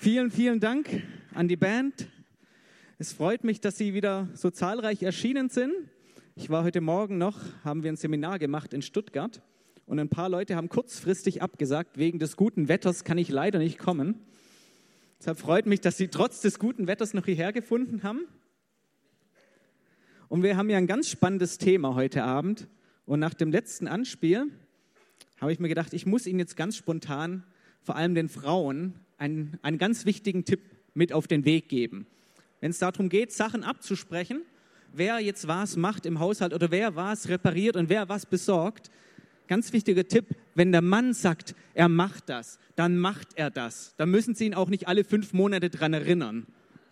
Vielen, vielen Dank an die Band. Es freut mich, dass Sie wieder so zahlreich erschienen sind. Ich war heute Morgen noch, haben wir ein Seminar gemacht in Stuttgart und ein paar Leute haben kurzfristig abgesagt, wegen des guten Wetters kann ich leider nicht kommen. Deshalb freut mich, dass Sie trotz des guten Wetters noch hierher gefunden haben. Und wir haben ja ein ganz spannendes Thema heute Abend. Und nach dem letzten Anspiel habe ich mir gedacht, ich muss Ihnen jetzt ganz spontan, vor allem den Frauen, einen ganz wichtigen Tipp mit auf den Weg geben. Wenn es darum geht, Sachen abzusprechen, wer jetzt was macht im Haushalt oder wer was repariert und wer was besorgt, ganz wichtiger Tipp, wenn der Mann sagt, er macht das, dann macht er das. Dann müssen Sie ihn auch nicht alle 5 Monate dran erinnern.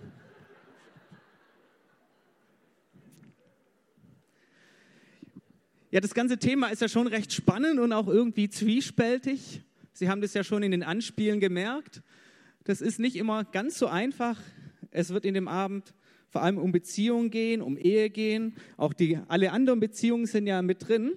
Ja, das ganze Thema ist ja schon recht spannend und auch irgendwie zwiespältig. Sie haben das ja schon in den Anspielen gemerkt. Das ist nicht immer ganz so einfach. Es wird in dem Abend vor allem um Beziehungen gehen, um Ehe gehen. Auch alle anderen Beziehungen sind ja mit drin.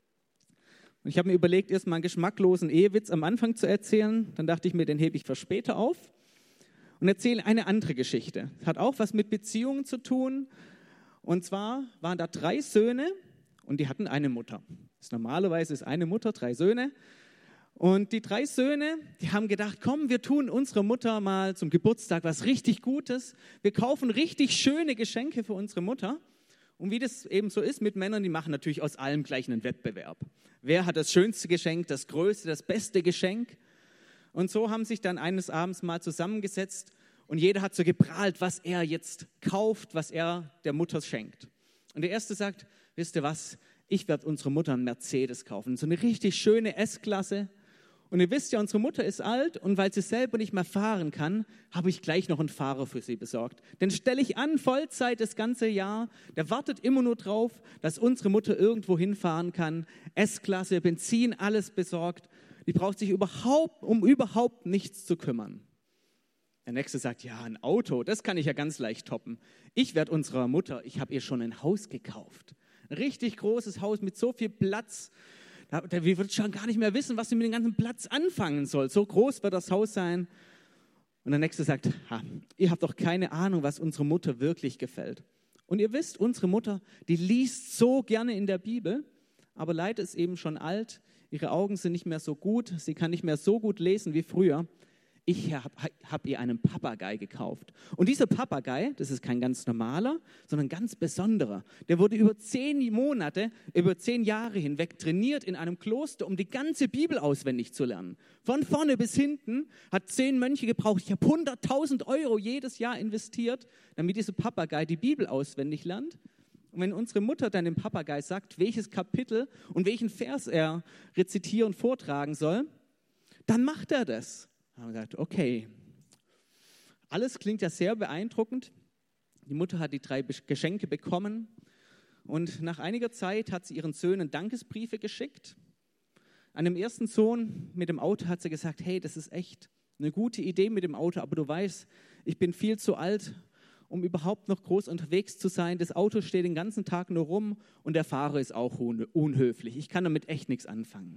Und ich habe mir überlegt, erst mal einen geschmacklosen Ehewitz am Anfang zu erzählen. Dann dachte ich mir, den hebe ich für später auf. Und erzähle eine andere Geschichte. Hat auch was mit Beziehungen zu tun. Und zwar waren da 3 Söhne und die hatten eine Mutter. Normalerweise ist eine Mutter, 3 Söhne. Und die 3 Söhne, die haben gedacht, komm, wir tun unserer Mutter mal zum Geburtstag was richtig Gutes. Wir kaufen richtig schöne Geschenke für unsere Mutter. Und wie das eben so ist mit Männern, die machen natürlich aus allem gleich einen Wettbewerb. Wer hat das schönste Geschenk, das größte, das beste Geschenk? Und so haben sich dann eines Abends mal zusammengesetzt und jeder hat so geprahlt, was er jetzt kauft, was er der Mutter schenkt. Und der Erste sagt, wisst ihr was, ich werde unserer Mutter einen Mercedes kaufen, so eine richtig schöne S-Klasse. Und ihr wisst ja, unsere Mutter ist alt und weil sie selber nicht mehr fahren kann, habe ich gleich noch einen Fahrer für sie besorgt. Den stelle ich an, Vollzeit das ganze Jahr. Der wartet immer nur drauf, dass unsere Mutter irgendwo hinfahren kann. S-Klasse, Benzin, alles besorgt. Die braucht sich um überhaupt nichts zu kümmern. Der Nächste sagt, ja, ein Auto, das kann ich ja ganz leicht toppen. Ich werde unserer Mutter, ich habe ihr schon ein Haus gekauft. Ein richtig großes Haus mit so viel Platz. Wir würden schon gar nicht mehr wissen, was sie mit dem ganzen Platz anfangen soll. So groß wird das Haus sein. Und der Nächste sagt, ihr habt doch keine Ahnung, was unserer Mutter wirklich gefällt. Und ihr wisst, unsere Mutter, die liest so gerne in der Bibel, aber leider ist eben schon alt. Ihre Augen sind nicht mehr so gut. Sie kann nicht mehr so gut lesen wie früher. Ich hab ihr einen Papagei gekauft. Und dieser Papagei, das ist kein ganz normaler, sondern ein ganz besonderer. Der wurde über 10 Jahre hinweg trainiert in einem Kloster, um die ganze Bibel auswendig zu lernen. Von vorne bis hinten hat 10 Mönche gebraucht. Ich habe 100.000 Euro jedes Jahr investiert, damit dieser Papagei die Bibel auswendig lernt. Und wenn unsere Mutter dann dem Papagei sagt, welches Kapitel und welchen Vers er rezitieren, vortragen soll, dann macht er das. Da haben wir gesagt, okay, alles klingt ja sehr beeindruckend. Die Mutter hat die 3 Geschenke bekommen und nach einiger Zeit hat sie ihren Söhnen Dankesbriefe geschickt. An dem ersten Sohn mit dem Auto hat sie gesagt, hey, das ist echt eine gute Idee mit dem Auto, aber du weißt, ich bin viel zu alt, um überhaupt noch groß unterwegs zu sein. Das Auto steht den ganzen Tag nur rum und der Fahrer ist auch unhöflich. Ich kann damit echt nichts anfangen.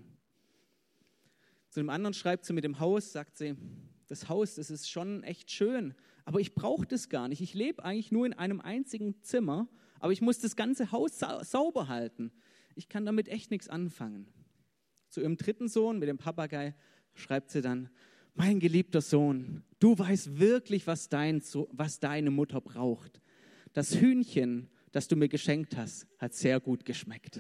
Zu dem anderen schreibt sie mit dem Haus, sagt sie, das Haus, das ist schon echt schön, aber ich brauche das gar nicht. Ich lebe eigentlich nur in einem einzigen Zimmer, aber ich muss das ganze Haus sauber halten. Ich kann damit echt nichts anfangen. Zu ihrem 3. Sohn mit dem Papagei schreibt sie dann, mein geliebter Sohn, du weißt wirklich, was deine Mutter braucht. Das Hühnchen, das du mir geschenkt hast, hat sehr gut geschmeckt.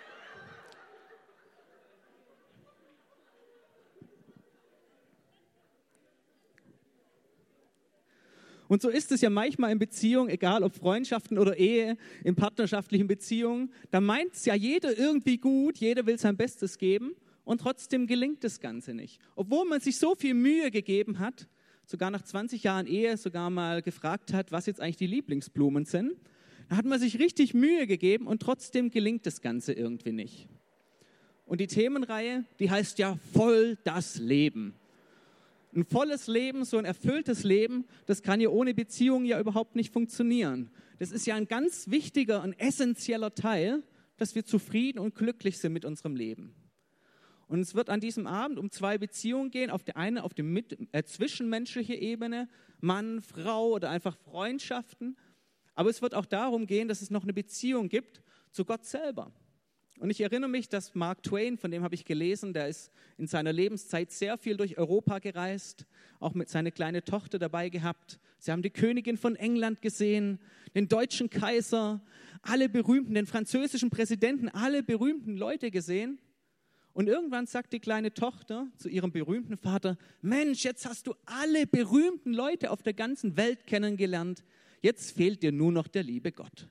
Und so ist es ja manchmal in Beziehungen, egal ob Freundschaften oder Ehe, in partnerschaftlichen Beziehungen, da meint es ja jeder irgendwie gut, jeder will sein Bestes geben und trotzdem gelingt das Ganze nicht. Obwohl man sich so viel Mühe gegeben hat, sogar nach 20 Jahren Ehe sogar mal gefragt hat, was jetzt eigentlich die Lieblingsblumen sind, da hat man sich richtig Mühe gegeben und trotzdem gelingt das Ganze irgendwie nicht. Und die Themenreihe, die heißt ja voll das Leben. Ein volles Leben, so ein erfülltes Leben, das kann ja ohne Beziehung ja überhaupt nicht funktionieren. Das ist ja ein ganz wichtiger und essentieller Teil, dass wir zufrieden und glücklich sind mit unserem Leben. Und es wird an diesem Abend um 2 Beziehungen gehen. Auf der einen, auf der zwischenmenschlichen Ebene, Mann, Frau oder einfach Freundschaften. Aber es wird auch darum gehen, dass es noch eine Beziehung gibt zu Gott selber. Und ich erinnere mich, dass Mark Twain, von dem habe ich gelesen, der ist in seiner Lebenszeit sehr viel durch Europa gereist, auch mit seiner kleinen Tochter dabei gehabt. Sie haben die Königin von England gesehen, den deutschen Kaiser, alle berühmten, den französischen Präsidenten, alle berühmten Leute gesehen. Und irgendwann sagt die kleine Tochter zu ihrem berühmten Vater: Mensch, jetzt hast du alle berühmten Leute auf der ganzen Welt kennengelernt. Jetzt fehlt dir nur noch der liebe Gott.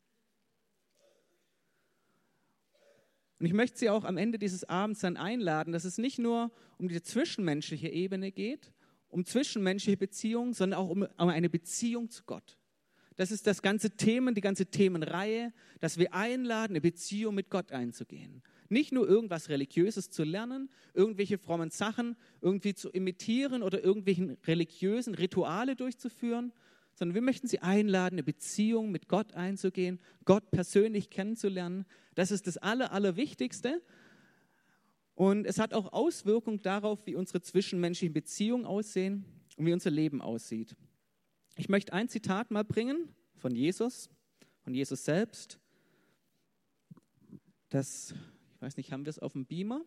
Und ich möchte Sie auch am Ende dieses Abends dann einladen, dass es nicht nur um die zwischenmenschliche Ebene geht, um zwischenmenschliche Beziehungen, sondern auch um eine Beziehung zu Gott. Das ist das ganze Thema, die ganze Themenreihe, dass wir einladen, eine Beziehung mit Gott einzugehen. Nicht nur irgendwas Religiöses zu lernen, irgendwelche frommen Sachen irgendwie zu imitieren oder irgendwelchen religiösen Rituale durchzuführen, sondern wir möchten Sie einladen, eine Beziehung mit Gott einzugehen, Gott persönlich kennenzulernen. Das ist das Allerwichtigste. Und es hat auch Auswirkungen darauf, wie unsere zwischenmenschlichen Beziehungen aussehen und wie unser Leben aussieht. Ich möchte ein Zitat mal bringen von Jesus selbst. Ich weiß nicht, haben wir es auf dem Beamer?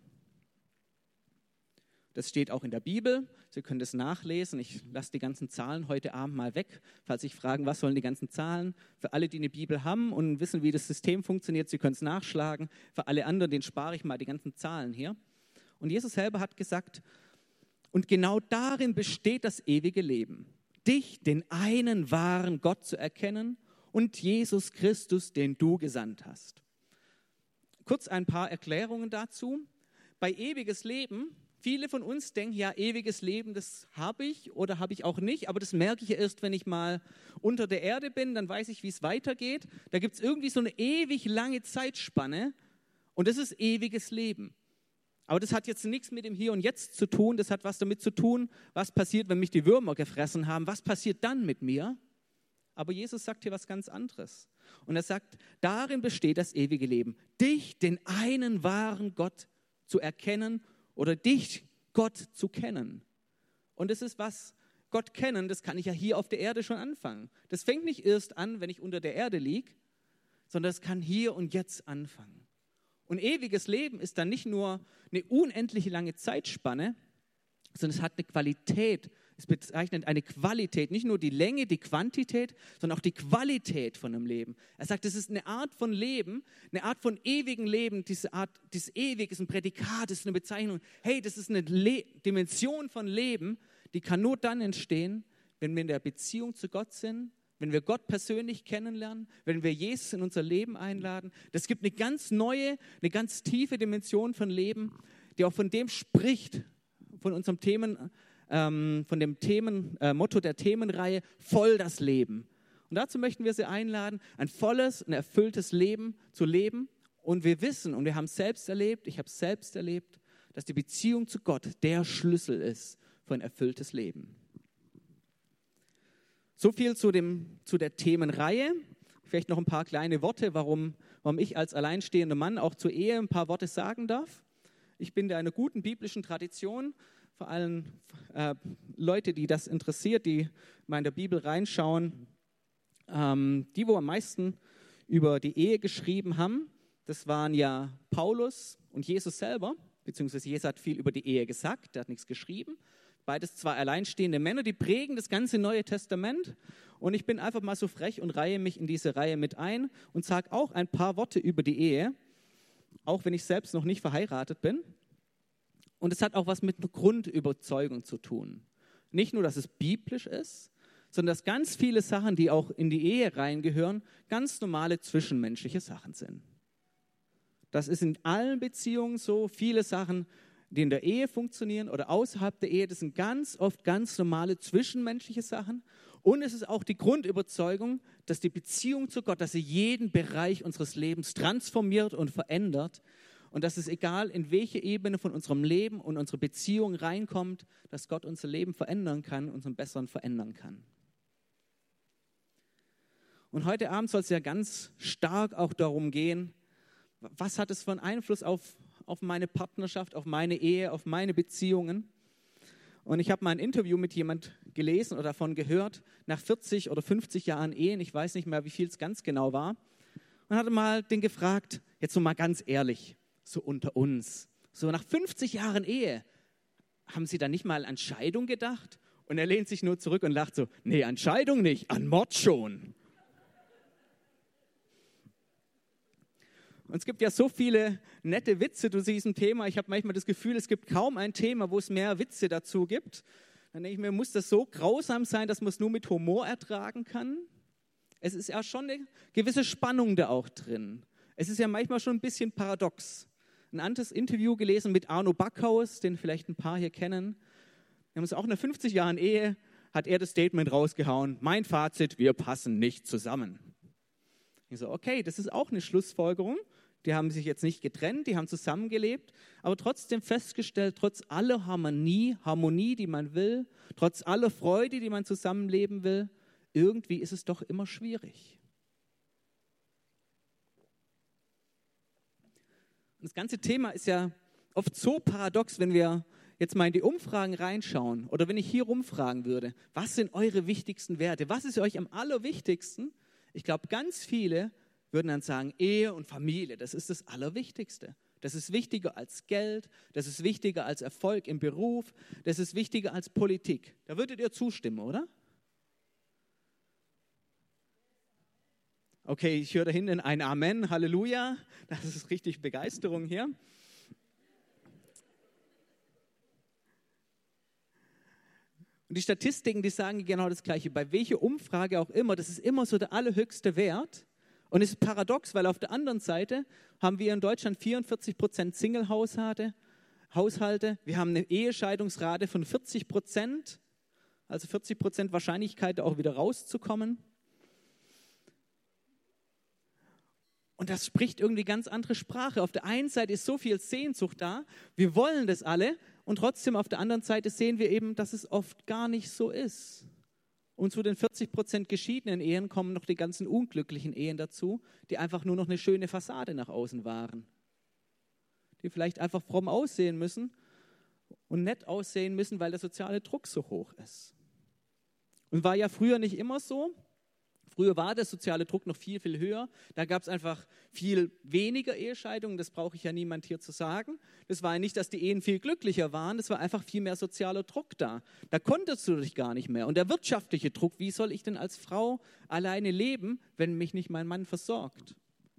Das steht auch in der Bibel. Sie können das nachlesen. Ich lasse die ganzen Zahlen heute Abend mal weg, falls Sie fragen, was sollen die ganzen Zahlen? Für alle, die eine Bibel haben und wissen, wie das System funktioniert, Sie können es nachschlagen. Für alle anderen, denen spare ich mal die ganzen Zahlen hier. Und Jesus selber hat gesagt, und genau darin besteht das ewige Leben, dich, den einen wahren Gott zu erkennen und Jesus Christus, den du gesandt hast. Kurz ein paar Erklärungen dazu. Bei ewiges Leben, viele von uns denken, ja, ewiges Leben, das habe ich oder habe ich auch nicht, aber das merke ich ja erst, wenn ich mal unter der Erde bin, dann weiß ich, wie es weitergeht. Da gibt es irgendwie so eine ewig lange Zeitspanne und das ist ewiges Leben. Aber das hat jetzt nichts mit dem Hier und Jetzt zu tun, das hat was damit zu tun, was passiert, wenn mich die Würmer gefressen haben, was passiert dann mit mir? Aber Jesus sagt hier was ganz anderes. Und er sagt, darin besteht das ewige Leben, dich, den einen wahren Gott zu erkennen oder dich, Gott, zu kennen. Und das ist was, Gott kennen, das kann ich ja hier auf der Erde schon anfangen. Das fängt nicht erst an, wenn ich unter der Erde liege, sondern es kann hier und jetzt anfangen. Und ewiges Leben ist dann nicht nur eine unendlich lange Zeitspanne, sondern es hat eine Qualität. Es bezeichnet eine Qualität, nicht nur die Länge, die Quantität, sondern auch die Qualität von einem Leben. Er sagt, es ist eine Art von Leben, eine Art von ewigem Leben. Diese Art, dieses Ewig ist ein Prädikat, ist eine Bezeichnung. Hey, das ist eine Dimension von Leben, die kann nur dann entstehen, wenn wir in der Beziehung zu Gott sind, wenn wir Gott persönlich kennenlernen, wenn wir Jesus in unser Leben einladen. Das gibt eine ganz neue, eine ganz tiefe Dimension von Leben, die auch von dem spricht, von unserem Motto der Themenreihe, voll das Leben. Und dazu möchten wir Sie einladen, ein volles, ein erfülltes Leben zu leben. Und wir wissen, und wir haben es selbst erlebt, ich habe es selbst erlebt, dass die Beziehung zu Gott der Schlüssel ist für ein erfülltes Leben. So viel zu der Themenreihe. Vielleicht noch ein paar kleine Worte, warum ich als alleinstehender Mann auch zur Ehe ein paar Worte sagen darf. Ich bin da einer guten biblischen Tradition. Vor allem Leute, die das interessiert, die mal in der Bibel reinschauen, die, wo am meisten über die Ehe geschrieben haben, das waren ja Paulus und Jesus selber, beziehungsweise Jesus hat viel über die Ehe gesagt, der hat nichts geschrieben. Beides zwei alleinstehende Männer, die prägen das ganze Neue Testament. Und ich bin einfach mal so frech und reihe mich in diese Reihe mit ein und sage auch ein paar Worte über die Ehe, auch wenn ich selbst noch nicht verheiratet bin. Und es hat auch was mit einer Grundüberzeugung zu tun. Nicht nur, dass es biblisch ist, sondern dass ganz viele Sachen, die auch in die Ehe reingehören, ganz normale zwischenmenschliche Sachen sind. Das ist in allen Beziehungen so. Viele Sachen, die in der Ehe funktionieren oder außerhalb der Ehe, das sind ganz oft ganz normale zwischenmenschliche Sachen. Und es ist auch die Grundüberzeugung, dass die Beziehung zu Gott, dass sie jeden Bereich unseres Lebens transformiert und verändert. Und dass es egal, in welche Ebene von unserem Leben und unserer Beziehung reinkommt, dass Gott unser Leben verändern kann, unseren Besseren verändern kann. Und heute Abend soll es ja ganz stark auch darum gehen, was hat es für einen Einfluss auf auf meine Partnerschaft, auf meine Ehe, auf meine Beziehungen. Und ich habe mal ein Interview mit jemand gelesen oder davon gehört, nach 40 oder 50 Jahren Ehen, ich weiß nicht mehr, wie viel es ganz genau war, und hatte mal den gefragt, jetzt so mal ganz ehrlich, so unter uns, so nach 50 Jahren Ehe, haben Sie da nicht mal an Scheidung gedacht? Und er lehnt sich nur zurück und lacht so, nee, an Scheidung nicht, an Mord schon. Und es gibt ja so viele nette Witze zu diesem Thema. Ich habe manchmal das Gefühl, es gibt kaum ein Thema, wo es mehr Witze dazu gibt. Dann denke ich mir, muss das so grausam sein, dass man es nur mit Humor ertragen kann? Es ist ja schon eine gewisse Spannung da auch drin. Es ist ja manchmal schon ein bisschen paradox. Ein anderes Interview gelesen mit Arno Backhaus, den vielleicht ein paar hier kennen. Wir haben uns auch nach 50 Jahren Ehe, hat er das Statement rausgehauen, mein Fazit, wir passen nicht zusammen. Ich so, okay, das ist auch eine Schlussfolgerung. Die haben sich jetzt nicht getrennt, die haben zusammengelebt, aber trotzdem festgestellt, trotz aller Harmonie, die man will, trotz aller Freude, die man zusammenleben will, irgendwie ist es doch immer schwierig. Und das ganze Thema ist ja oft so paradox, wenn wir jetzt mal in die Umfragen reinschauen oder wenn ich hier rumfragen würde, was sind eure wichtigsten Werte? Was ist euch am allerwichtigsten? Ich glaube, ganz viele würden dann sagen, Ehe und Familie, das ist das Allerwichtigste. Das ist wichtiger als Geld, das ist wichtiger als Erfolg im Beruf, das ist wichtiger als Politik. Da würdet ihr zustimmen, oder? Okay, ich höre da hinten ein Amen, Halleluja. Das ist richtig Begeisterung hier. Und die Statistiken, die sagen genau das Gleiche. Bei welcher Umfrage auch immer, das ist immer so der allerhöchste Wert. Und es ist paradox, weil auf der anderen Seite haben wir in Deutschland 44% Single-Haushalte. Wir haben eine Ehescheidungsrate von 40%, also 40% Wahrscheinlichkeit, auch wieder rauszukommen. Und das spricht irgendwie ganz andere Sprache. Auf der einen Seite ist so viel Sehnsucht da, wir wollen das alle, und trotzdem auf der anderen Seite sehen wir eben, dass es oft gar nicht so ist. Und zu den 40% geschiedenen Ehen kommen noch die ganzen unglücklichen Ehen dazu, die einfach nur noch eine schöne Fassade nach außen wahren. Die vielleicht einfach fromm aussehen müssen und nett aussehen müssen, weil der soziale Druck so hoch ist. Und war ja früher nicht immer so. Früher war der soziale Druck noch viel, viel höher. Da gab es einfach viel weniger Ehescheidungen, das brauche ich ja niemand hier zu sagen. Das war ja nicht, dass die Ehen viel glücklicher waren, das war einfach viel mehr sozialer Druck da. Da konntest du dich gar nicht mehr. Und der wirtschaftliche Druck, wie soll ich denn als Frau alleine leben, wenn mich nicht mein Mann versorgt?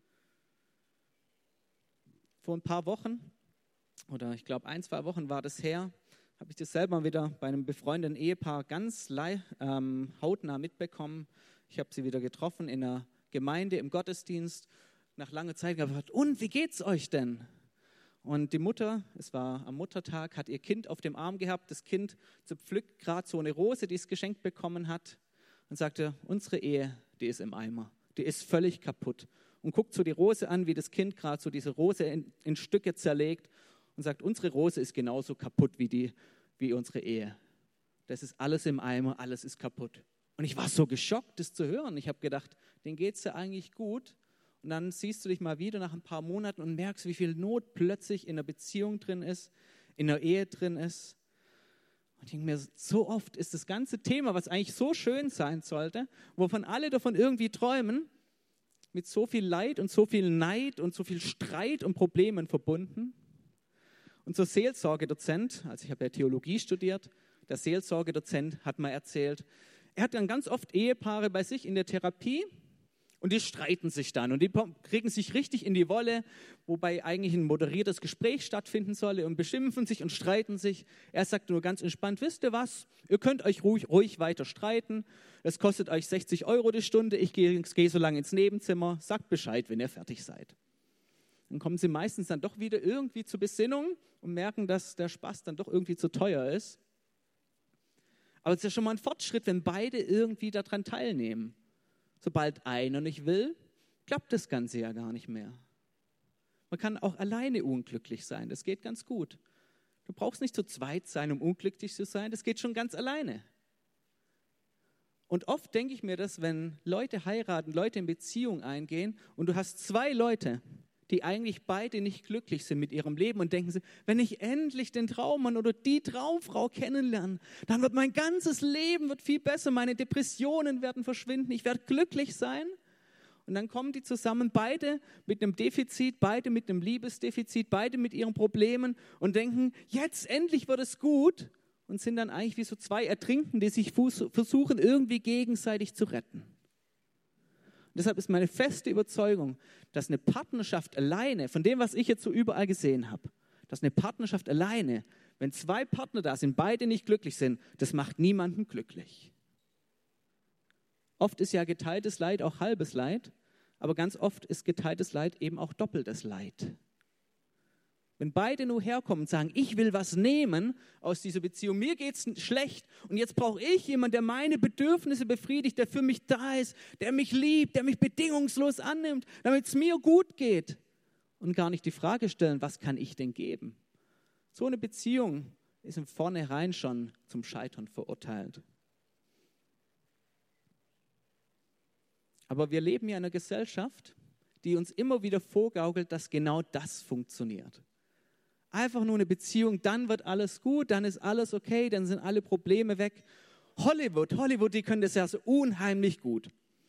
Vor ein paar Wochen, oder ich glaube 1-2 Wochen war das her, habe ich das selber wieder bei einem befreundeten Ehepaar ganz hautnah mitbekommen. Ich habe sie wieder getroffen in einer Gemeinde im Gottesdienst, nach langer Zeit gefragt, und wie geht's euch denn? Und die Mutter, es war am Muttertag, hat ihr Kind auf dem Arm gehabt. Das Kind zerpflückt gerade so eine Rose, die es geschenkt bekommen hat, und sagte, unsere Ehe, die ist im Eimer, die ist völlig kaputt. Und guckt so die Rose an, wie das Kind gerade so diese Rose in Stücke zerlegt und sagt, unsere Rose ist genauso kaputt wie unsere Ehe. Das ist alles im Eimer, alles ist kaputt. Und ich war so geschockt, das zu hören. Ich habe gedacht, denen geht es ja eigentlich gut. Und dann siehst du dich mal wieder nach ein paar Monaten und merkst, wie viel Not plötzlich in der Beziehung drin ist, in der Ehe drin ist. Und ich denke mir, so oft ist das ganze Thema, was eigentlich so schön sein sollte, wovon alle davon irgendwie träumen, mit so viel Leid und so viel Neid und so viel Streit und Problemen verbunden. Unser Seelsorgedozent, also ich habe ja Theologie studiert, der Seelsorgedozent hat mal erzählt, er hat dann ganz oft Ehepaare bei sich in der Therapie und die streiten sich dann und die kriegen sich richtig in die Wolle, wobei eigentlich ein moderiertes Gespräch stattfinden solle, und beschimpfen sich und streiten sich. Er sagt nur ganz entspannt, wisst ihr was, ihr könnt euch ruhig weiter streiten, es kostet euch 60 € die Stunde, ich gehe so lange ins Nebenzimmer, sagt Bescheid, wenn ihr fertig seid. Dann kommen sie meistens dann doch wieder irgendwie zur Besinnung und merken, dass der Spaß dann doch irgendwie zu teuer ist. Aber es ist ja schon mal ein Fortschritt, wenn beide irgendwie daran teilnehmen. Sobald einer nicht will, klappt das Ganze ja gar nicht mehr. Man kann auch alleine unglücklich sein, das geht ganz gut. Du brauchst nicht zu zweit sein, um unglücklich zu sein, das geht schon ganz alleine. Und oft denke ich mir das, wenn Leute heiraten, Leute in Beziehung eingehen und du hast 2 Leute, die eigentlich beide nicht glücklich sind mit ihrem Leben und denken sie, wenn ich endlich den Traummann oder die Traumfrau kennenlerne, dann wird mein ganzes Leben wird viel besser, meine Depressionen werden verschwinden, ich werde glücklich sein. Und dann kommen die zusammen, beide mit einem Defizit, beide mit einem Liebesdefizit, beide mit ihren Problemen und denken, jetzt endlich wird es gut und sind dann eigentlich wie so zwei Ertrinkende, die sich versuchen, irgendwie gegenseitig zu retten. Und deshalb ist meine feste Überzeugung, dass eine Partnerschaft alleine, von dem, was ich jetzt so überall gesehen habe, dass eine Partnerschaft alleine, wenn zwei Partner da sind, beide nicht glücklich sind, das macht niemanden glücklich. Oft ist ja geteiltes Leid auch halbes Leid, aber ganz oft ist geteiltes Leid eben auch doppeltes Leid. Wenn beide nur herkommen und sagen, ich will was nehmen aus dieser Beziehung, mir geht's schlecht und jetzt brauche ich jemanden, der meine Bedürfnisse befriedigt, der für mich da ist, der mich liebt, der mich bedingungslos annimmt, damit es mir gut geht und gar nicht die Frage stellen, was kann ich denn geben? So eine Beziehung ist im Vornherein schon zum Scheitern verurteilt. Aber wir leben ja in einer Gesellschaft, die uns immer wieder vorgaukelt, dass genau das funktioniert. Einfach nur eine Beziehung, dann wird alles gut, dann ist alles okay, dann sind alle Probleme weg. Hollywood, die können das ja so unheimlich gut.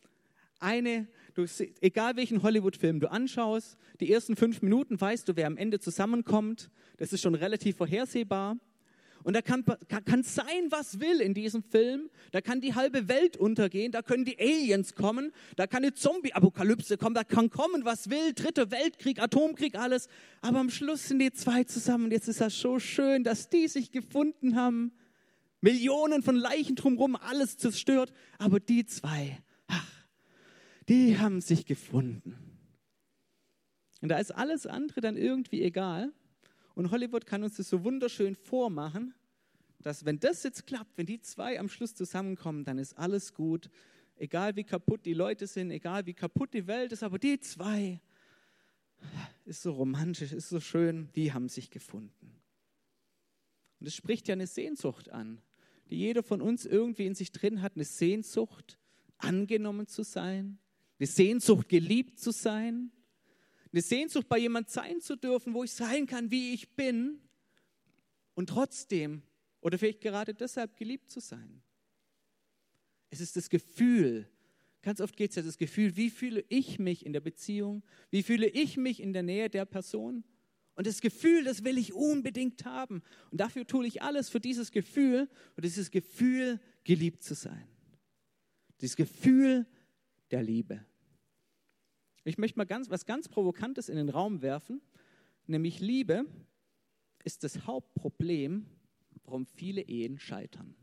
Egal welchen Hollywood-Film du anschaust, die ersten 5 Minuten weißt du, wer am Ende zusammenkommt. Das ist schon relativ vorhersehbar. Und da kann sein, was will in diesem Film. Da kann die halbe Welt untergehen, da können die Aliens kommen, da kann eine Zombie-Apokalypse kommen, da kann kommen, was will, 3. Weltkrieg, Atomkrieg, alles. Aber am Schluss sind die zwei zusammen. Und jetzt ist das so schön, dass die sich gefunden haben. Millionen von Leichen drumherum, alles zerstört. Aber die zwei, die haben sich gefunden. Und da ist alles andere dann irgendwie egal. Und Hollywood kann uns das so wunderschön vormachen, dass wenn das jetzt klappt, wenn die zwei am Schluss zusammenkommen, dann ist alles gut. Egal wie kaputt die Leute sind, egal wie kaputt die Welt ist, aber die zwei, ist so romantisch, ist so schön, die haben sich gefunden. Und es spricht ja eine Sehnsucht an, die jeder von uns irgendwie in sich drin hat, eine Sehnsucht, angenommen zu sein, eine Sehnsucht, geliebt zu sein. Eine Sehnsucht, bei jemand sein zu dürfen, wo ich sein kann, wie ich bin und trotzdem oder vielleicht gerade deshalb geliebt zu sein. Es ist das Gefühl, ganz oft geht es ja das Gefühl, wie fühle ich mich in der Beziehung, wie fühle ich mich in der Nähe der Person und das Gefühl, das will ich unbedingt haben und dafür tue ich alles für dieses Gefühl und dieses Gefühl, geliebt zu sein. Dieses Gefühl der Liebe. Ich möchte mal was ganz Provokantes in den Raum werfen, nämlich Liebe ist das Hauptproblem, warum viele Ehen scheitern.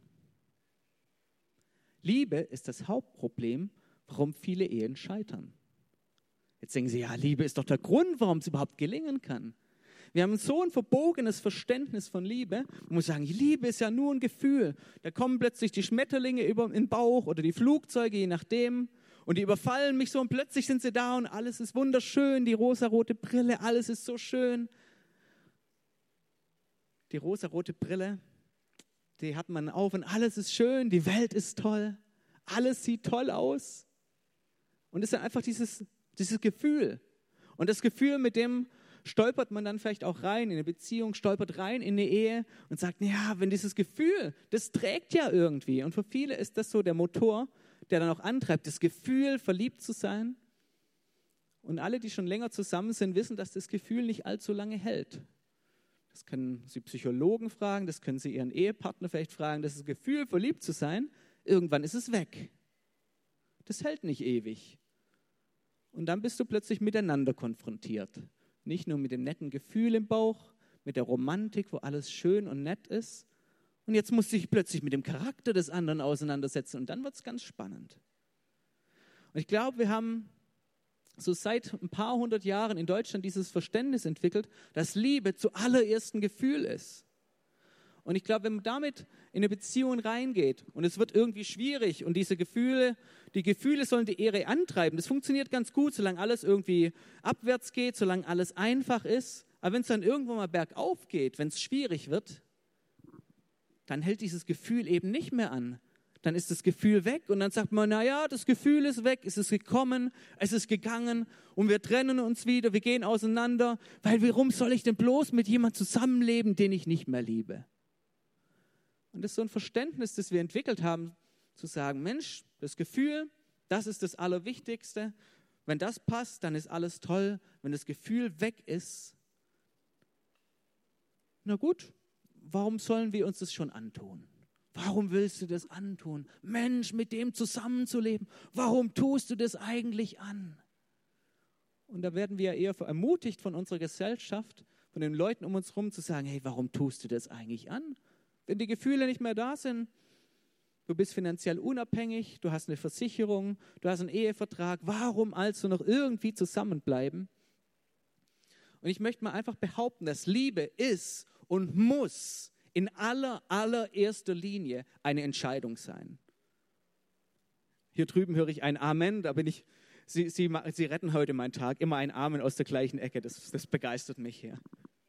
Liebe ist das Hauptproblem, warum viele Ehen scheitern. Jetzt denken Sie, ja, Liebe ist doch der Grund, warum es überhaupt gelingen kann. Wir haben so ein verbogenes Verständnis von Liebe. Man muss sagen, Liebe ist ja nur ein Gefühl. Da kommen plötzlich die Schmetterlinge über den Bauch oder die Flugzeuge, je nachdem. Und die überfallen mich so und plötzlich sind sie da und alles ist wunderschön, die rosarote Brille, alles ist so schön. Die rosarote Brille, die hat man auf und alles ist schön, die Welt ist toll, alles sieht toll aus. Und es ist einfach dieses Gefühl. Und das Gefühl, mit dem stolpert man dann vielleicht auch rein in eine Beziehung, stolpert rein in eine Ehe und sagt, ja, wenn dieses Gefühl, das trägt ja irgendwie. Und für viele ist das so der Motor, der dann auch antreibt, das Gefühl, verliebt zu sein. Und alle, die schon länger zusammen sind, wissen, dass das Gefühl nicht allzu lange hält. Das können Sie Psychologen fragen, das können Sie Ihren Ehepartner vielleicht fragen, das Gefühl, verliebt zu sein, irgendwann ist es weg. Das hält nicht ewig. Und dann bist du plötzlich miteinander konfrontiert. Nicht nur mit dem netten Gefühl im Bauch, mit der Romantik, wo alles schön und nett ist. Und jetzt musst du dich plötzlich mit dem Charakter des anderen auseinandersetzen und dann wird es ganz spannend. Und ich glaube, wir haben so seit ein paar hundert Jahren in Deutschland dieses Verständnis entwickelt, dass Liebe zuallererst ein Gefühl ist. Und ich glaube, wenn man damit in eine Beziehung reingeht und es wird irgendwie schwierig und die Gefühle sollen die Ehre antreiben, das funktioniert ganz gut, solange alles irgendwie abwärts geht, solange alles einfach ist. Aber wenn es dann irgendwann mal bergauf geht, wenn es schwierig wird, dann hält dieses Gefühl eben nicht mehr an. dann ist das Gefühl weg und dann sagt man, naja, das Gefühl ist weg, es ist gekommen, es ist gegangen und wir trennen uns wieder, wir gehen auseinander, weil warum soll ich denn bloß mit jemandem zusammenleben, den ich nicht mehr liebe? Und das ist so ein Verständnis, das wir entwickelt haben, zu sagen, Mensch, das Gefühl, das ist das Allerwichtigste. Wenn das passt, dann ist alles toll. Wenn das Gefühl weg ist, na gut, warum sollen wir uns das schon antun? Warum willst du das antun? Mensch, mit dem zusammenzuleben, warum tust du das eigentlich an? Und da werden wir eher ermutigt von unserer Gesellschaft, von den Leuten um uns herum zu sagen, hey, warum tust du das eigentlich an? Wenn die Gefühle nicht mehr da sind, du bist finanziell unabhängig, du hast eine Versicherung, du hast einen Ehevertrag, warum also noch irgendwie zusammenbleiben? Und ich möchte mal einfach behaupten, dass Liebe ist und muss in allererster Linie eine Entscheidung sein. Hier drüben höre ich ein Amen, da bin ich, Sie retten heute meinen Tag, immer ein Amen aus der gleichen Ecke, das begeistert mich hier.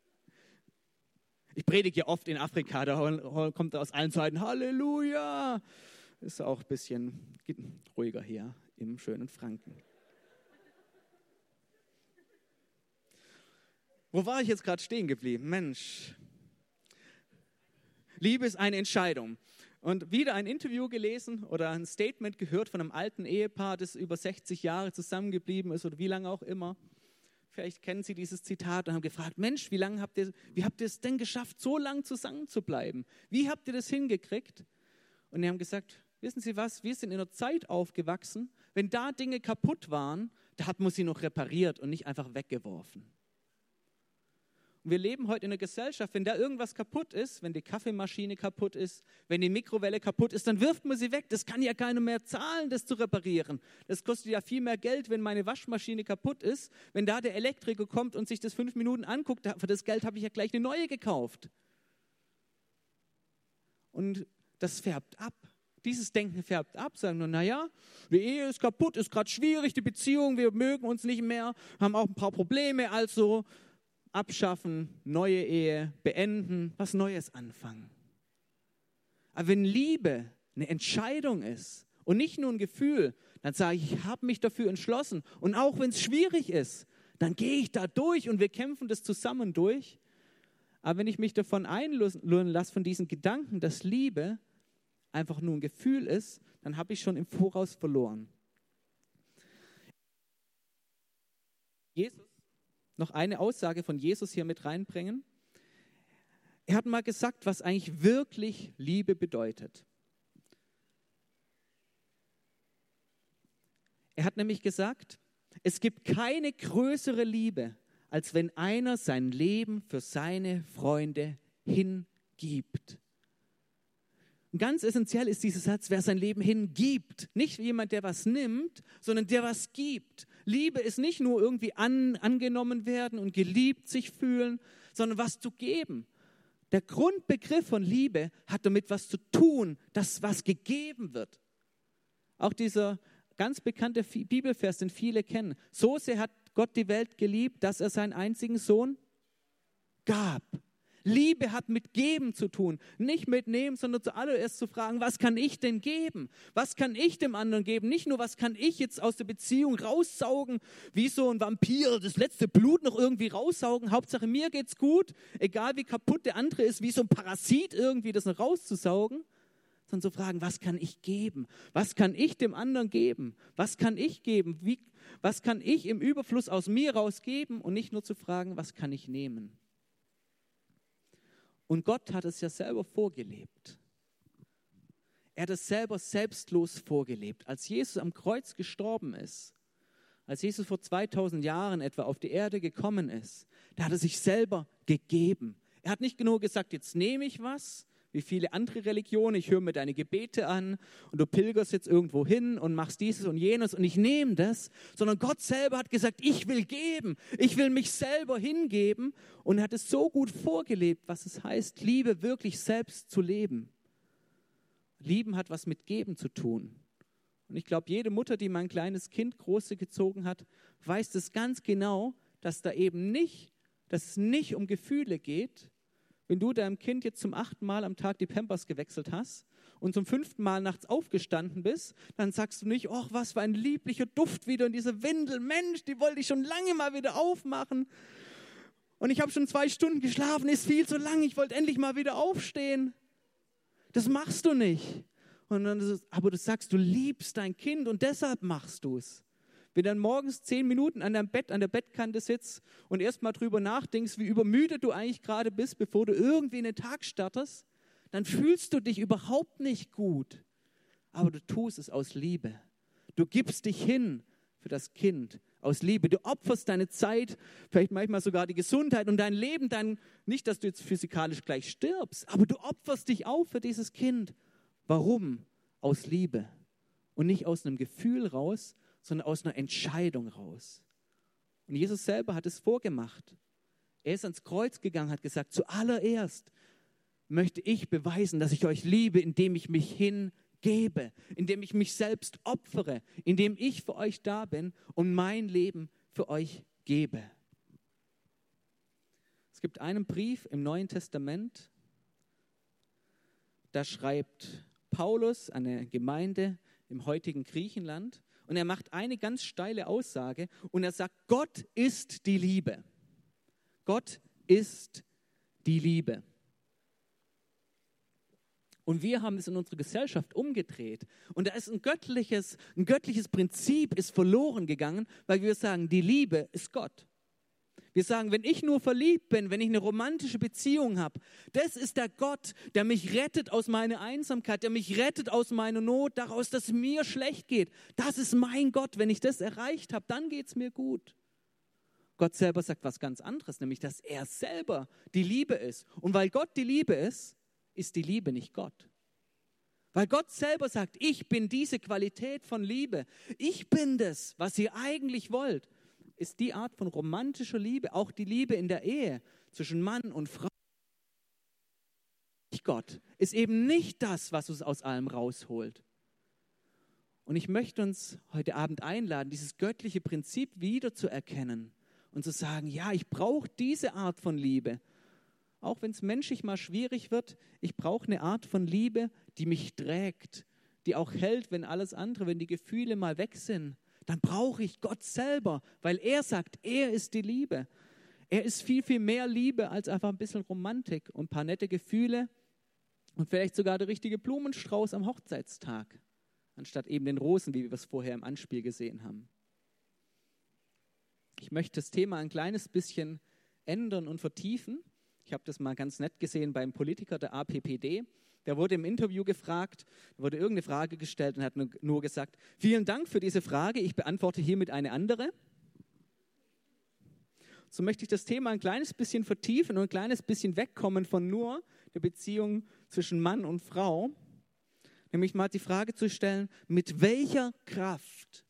Ich predige ja oft in Afrika, da kommt aus allen Seiten Halleluja. Ist auch ein bisschen ruhiger hier im schönen Franken. Wo war ich jetzt gerade stehen geblieben? Mensch. Liebe ist eine Entscheidung. Und wieder ein Interview gelesen oder ein Statement gehört von einem alten Ehepaar, das über 60 Jahre zusammengeblieben ist oder wie lange auch immer. Vielleicht kennen Sie dieses Zitat und haben gefragt, Mensch, wie habt ihr es denn geschafft, so lange zusammen zu bleiben? Wie habt ihr das hingekriegt? Und die haben gesagt, wissen Sie was, wir sind in einer Zeit aufgewachsen, wenn da Dinge kaputt waren, da hat man sie noch repariert und nicht einfach weggeworfen. Und wir leben heute in einer Gesellschaft, wenn da irgendwas kaputt ist, wenn die Kaffeemaschine kaputt ist, wenn die Mikrowelle kaputt ist, dann wirft man sie weg. Das kann ja keiner mehr zahlen, das zu reparieren. Das kostet ja viel mehr Geld, wenn meine Waschmaschine kaputt ist. Wenn da der Elektriker kommt und sich das 5 Minuten anguckt, für das Geld habe ich ja gleich eine neue gekauft. Und das färbt ab. Dieses Denken färbt ab, sagen nur, naja, die Ehe ist kaputt, ist gerade schwierig, die Beziehung, wir mögen uns nicht mehr, haben auch ein paar Probleme, also abschaffen, neue Ehe, beenden, was Neues anfangen. Aber wenn Liebe eine Entscheidung ist und nicht nur ein Gefühl, dann sage ich habe mich dafür entschlossen. Und auch wenn es schwierig ist, dann gehe ich da durch und wir kämpfen das zusammen durch. Aber wenn ich mich davon einlullen lasse, von diesen Gedanken, dass Liebe einfach nur ein Gefühl ist, dann habe ich schon im Voraus verloren. Jesus. Noch eine Aussage von Jesus hier mit reinbringen. Er hat mal gesagt, was eigentlich wirklich Liebe bedeutet. Er hat nämlich gesagt, es gibt keine größere Liebe, als wenn einer sein Leben für seine Freunde hingibt. Und ganz essentiell ist dieser Satz, wer sein Leben hingibt. Nicht jemand, der was nimmt, sondern der was gibt. Liebe ist nicht nur irgendwie angenommen werden und geliebt sich fühlen, sondern was zu geben. Der Grundbegriff von Liebe hat damit was zu tun, dass was gegeben wird. Auch dieser ganz bekannte Bibelvers, den viele kennen. So sehr hat Gott die Welt geliebt, dass er seinen einzigen Sohn gab. Liebe hat mit Geben zu tun, nicht mit Nehmen, sondern zuallererst zu fragen, was kann ich denn geben? Was kann ich dem anderen geben? Nicht nur, was kann ich jetzt aus der Beziehung raussaugen, wie so ein Vampir, das letzte Blut noch irgendwie raussaugen. Hauptsache mir geht's gut, egal wie kaputt der andere ist, wie so ein Parasit irgendwie das noch rauszusaugen. Sondern zu fragen, was kann ich geben? Was kann ich dem anderen geben? Was kann ich geben? Was kann ich im Überfluss aus mir rausgeben? Und nicht nur zu fragen, was kann ich nehmen? Und Gott hat es ja selber vorgelebt. Er hat es selber selbstlos vorgelebt. Als Jesus am Kreuz gestorben ist, als Jesus vor 2000 Jahren etwa auf die Erde gekommen ist, da hat er sich selber gegeben. Er hat nicht nur gesagt, jetzt nehme ich was, wie viele andere Religionen, ich höre mir deine Gebete an und du pilgerst jetzt irgendwo hin und machst dieses und jenes und ich nehme das, sondern Gott selber hat gesagt, ich will geben, ich will mich selber hingeben und er hat es so gut vorgelebt, was es heißt, Liebe wirklich selbst zu leben. Lieben hat was mit Geben zu tun. Und ich glaube, jede Mutter, die mein kleines Kind großgezogen hat, weiß das ganz genau, dass es nicht um Gefühle geht, wenn du deinem Kind jetzt zum 8. Mal am Tag die Pampers gewechselt hast und zum 5. Mal nachts aufgestanden bist, dann sagst du nicht, ach, was für ein lieblicher Duft wieder in dieser Windel. Mensch, die wollte ich schon lange mal wieder aufmachen. Und ich habe schon 2 Stunden geschlafen, ist viel zu lang, ich wollte endlich mal wieder aufstehen. Das machst du nicht. Aber du sagst, du liebst dein Kind und deshalb machst du es. Wenn du dann morgens 10 Minuten an der Bettkante sitzt und erst mal drüber nachdenkst, wie übermüdet du eigentlich gerade bist, bevor du irgendwie in den Tag startest, dann fühlst du dich überhaupt nicht gut. Aber du tust es aus Liebe. Du gibst dich hin für das Kind aus Liebe. Du opferst deine Zeit, vielleicht manchmal sogar die Gesundheit und dein Leben, nicht, dass du jetzt physikalisch gleich stirbst, aber du opferst dich auf für dieses Kind. Warum? Aus Liebe. Und nicht aus einem Gefühl raus, sondern aus einer Entscheidung raus. Und Jesus selber hat es vorgemacht. Er ist ans Kreuz gegangen, hat gesagt, zuallererst möchte ich beweisen, dass ich euch liebe, indem ich mich hingebe, indem ich mich selbst opfere, indem ich für euch da bin und mein Leben für euch gebe. Es gibt einen Brief im Neuen Testament, da schreibt Paulus an eine Gemeinde im heutigen Griechenland und er macht eine ganz steile Aussage und er sagt, Gott ist die Liebe. Gott ist die Liebe. Und wir haben es in unserer Gesellschaft umgedreht. Und da ist ein göttliches Prinzip ist verloren gegangen, weil wir sagen, die Liebe ist Gott. Wir sagen, wenn ich nur verliebt bin, wenn ich eine romantische Beziehung habe, das ist der Gott, der mich rettet aus meiner Einsamkeit, der mich rettet aus meiner Not, daraus, dass es mir schlecht geht. Das ist mein Gott. Wenn ich das erreicht habe, dann geht es mir gut. Gott selber sagt was ganz anderes, nämlich, dass er selber die Liebe ist. Und weil Gott die Liebe ist, ist die Liebe nicht Gott. Weil Gott selber sagt, ich bin diese Qualität von Liebe. Ich bin das, was ihr eigentlich wollt. Ist die Art von romantischer Liebe, auch die Liebe in der Ehe zwischen Mann und Frau. Gott ist eben nicht das, was uns aus allem rausholt. Und ich möchte uns heute Abend einladen, dieses göttliche Prinzip wiederzuerkennen und zu sagen, ja, ich brauche diese Art von Liebe. Auch wenn es menschlich mal schwierig wird, ich brauche eine Art von Liebe, die mich trägt, die auch hält, wenn alles andere, wenn die Gefühle mal weg sind. Dann brauche ich Gott selber, weil er sagt, er ist die Liebe. Er ist viel, viel mehr Liebe als einfach ein bisschen Romantik und ein paar nette Gefühle und vielleicht sogar der richtige Blumenstrauß am Hochzeitstag, anstatt eben den Rosen, wie wir es vorher im Anspiel gesehen haben. Ich möchte das Thema ein kleines bisschen ändern und vertiefen. Ich habe das mal ganz nett gesehen beim Politiker der APPD. Der wurde im Interview gefragt, da wurde irgendeine Frage gestellt und hat nur gesagt, vielen Dank für diese Frage, ich beantworte hiermit eine andere. So möchte ich das Thema ein kleines bisschen vertiefen und ein kleines bisschen wegkommen von nur der Beziehung zwischen Mann und Frau. Nämlich mal die Frage zu stellen, mit welcher Kraft,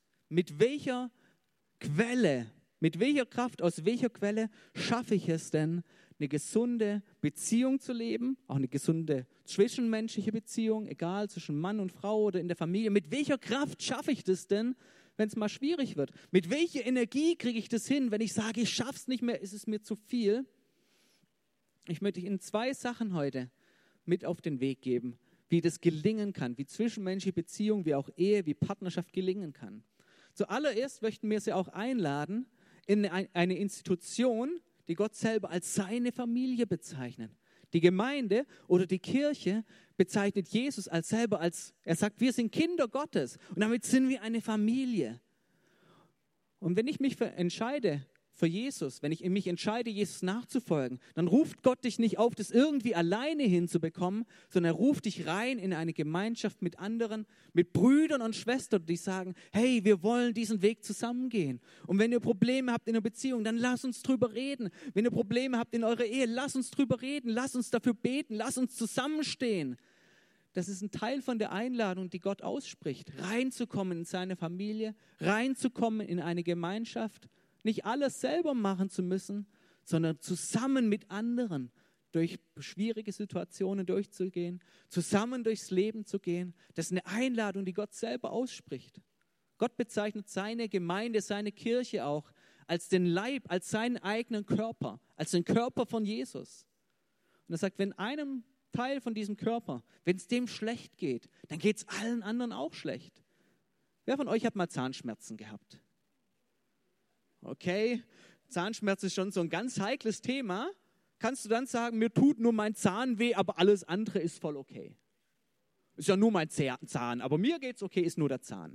aus welcher Quelle schaffe ich es denn, eine gesunde Beziehung zu leben, auch eine gesunde zwischenmenschliche Beziehung, egal zwischen Mann und Frau oder in der Familie. Mit welcher Kraft schaffe ich das denn, wenn es mal schwierig wird? Mit welcher Energie kriege ich das hin, wenn ich sage, ich schaffe es nicht mehr, ist es mir zu viel? Ich möchte Ihnen 2 Sachen heute mit auf den Weg geben, wie das gelingen kann, wie zwischenmenschliche Beziehung, wie auch Ehe, wie Partnerschaft gelingen kann. Zuallererst möchten wir Sie auch einladen in eine Institution, die Gott selber als seine Familie bezeichnet. Die Gemeinde oder die Kirche bezeichnet Jesus er sagt, wir sind Kinder Gottes und damit sind wir eine Familie. Und wenn ich mich entscheide für Jesus, wenn ich mich entscheide, Jesus nachzufolgen, dann ruft Gott dich nicht auf, das irgendwie alleine hinzubekommen, sondern er ruft dich rein in eine Gemeinschaft mit anderen, mit Brüdern und Schwestern, die sagen, hey, wir wollen diesen Weg zusammengehen. Und wenn ihr Probleme habt in der Beziehung, dann lasst uns drüber reden. Wenn ihr Probleme habt in eurer Ehe, lasst uns drüber reden, lasst uns dafür beten, lasst uns zusammenstehen. Das ist ein Teil von der Einladung, die Gott ausspricht, reinzukommen in seine Familie, reinzukommen in eine Gemeinschaft, nicht alles selber machen zu müssen, sondern zusammen mit anderen durch schwierige Situationen durchzugehen, zusammen durchs Leben zu gehen. Das ist eine Einladung, die Gott selber ausspricht. Gott bezeichnet seine Gemeinde, seine Kirche auch als den Leib, als seinen eigenen Körper, als den Körper von Jesus. Und er sagt, wenn einem Teil von diesem Körper, wenn es dem schlecht geht, dann geht es allen anderen auch schlecht. Wer von euch hat mal Zahnschmerzen gehabt? Okay, Zahnschmerzen ist schon so ein ganz heikles Thema. Kannst du dann sagen, mir tut nur mein Zahn weh, aber alles andere ist voll okay? Ist ja nur mein Zahn, aber mir geht's okay, ist nur der Zahn.